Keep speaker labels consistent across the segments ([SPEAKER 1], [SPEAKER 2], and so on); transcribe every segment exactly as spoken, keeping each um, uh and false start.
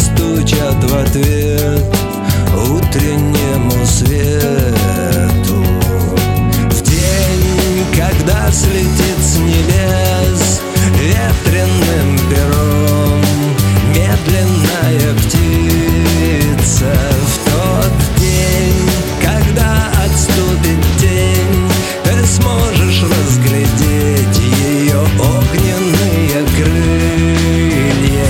[SPEAKER 1] застучат в ответ утреннему свету. В день, когда слетит с небес ветреным пером медленная птица, в тот день, когда отступит тень, ты сможешь разглядеть ее огненные крылья.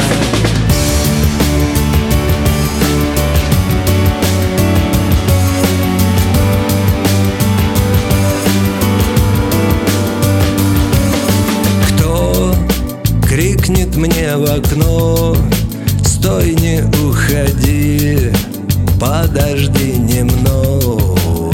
[SPEAKER 1] Кто крикнет мне в окно: стой, не уходи, подожди немного?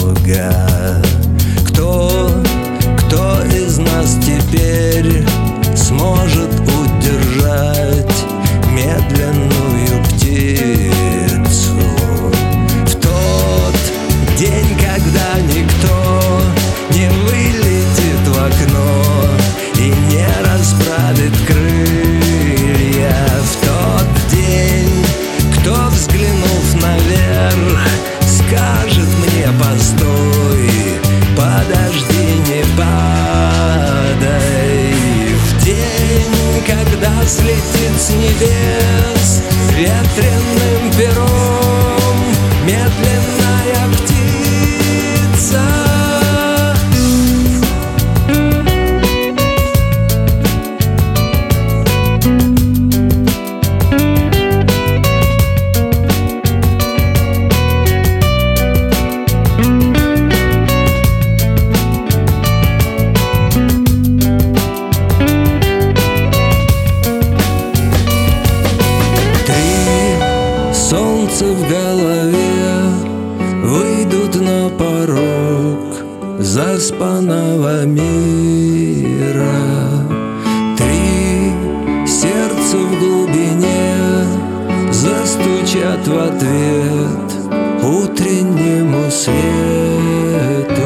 [SPEAKER 1] Кто, кто из нас теперь сможет удержать медленную птицу? В тот день, когда никто не вылетит в окно и не расправит крылья, в тот день, кто, взглянув наверх, скажет мне: постой, подожди, не падай. В день, когда слетит с небес ветреным пером медленная птица. Солнце в голове выйдут на порог заспанного мира. Три сердца в глубине застучат в ответ утреннему свету.